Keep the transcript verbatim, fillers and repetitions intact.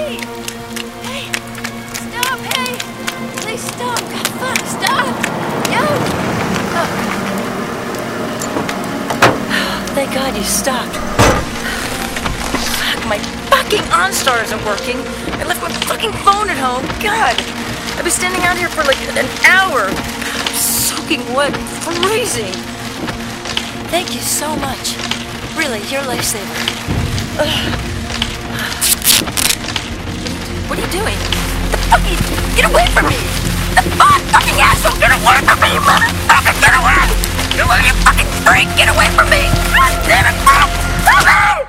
Hey! Hey! Stop! Hey! Please stop! God, fuck! Stop! Yo! Oh. Thank God you stopped. Fuck, my fucking OnStar isn't working. I left my fucking phone at home. God! I've been standing out here for like an hour. Soaking wet. Freezing. Thank you so much. Really, you're a lifesaver. Ugh. What are you doing? The fuck you? Get away from me! The fuck, fucking asshole! Get away from me, motherfucker! Get away! Get away, you fucking freak! Get away from me! God damn it, bro! Stop it!